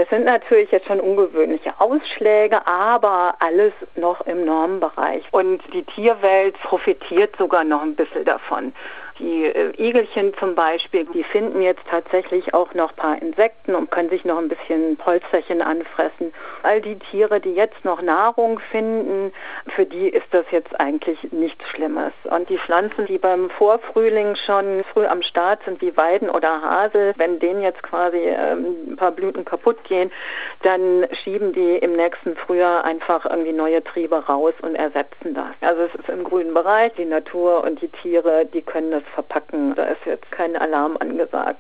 Das sind natürlich jetzt schon ungewöhnliche Ausschläge, aber alles noch im Normbereich. Und die Tierwelt profitiert sogar noch ein bisschen davon. Die Igelchen zum Beispiel, die finden jetzt tatsächlich auch noch ein paar Insekten und können sich noch ein bisschen Polsterchen anfressen. All die Tiere, die jetzt noch Nahrung finden, für die ist das jetzt eigentlich nichts Schlimmes. Und die Pflanzen, die beim Vorfrühling schon früh am Start sind, wie Weiden oder Hasel, wenn denen jetzt quasi ein paar Blüten kaputt gehen, dann schieben die im nächsten Frühjahr einfach irgendwie neue Triebe raus und ersetzen das. Also es ist im grünen Bereich, die Natur und die Tiere, die können das verpacken. Da ist jetzt kein Alarm angesagt.